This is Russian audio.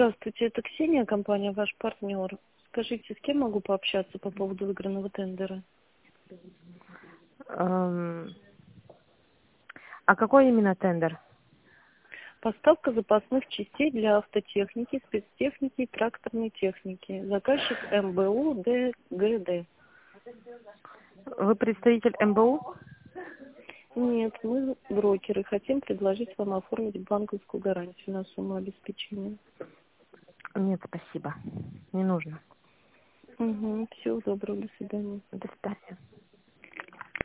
Здравствуйте, это Ксения, компания «Ваш партнер». Скажите, с кем могу пообщаться по поводу выигранного тендера? Эм, А какой именно тендер? Поставка запасных частей для автотехники, спецтехники и тракторной техники. Заказчик МБУ ДГД. Вы представитель МБУ? Нет, мы брокеры. Хотим предложить вам оформить банковскую гарантию на сумму обеспечения. Нет, спасибо. Не нужно. Угу, всего доброго, до свидания. До свидания.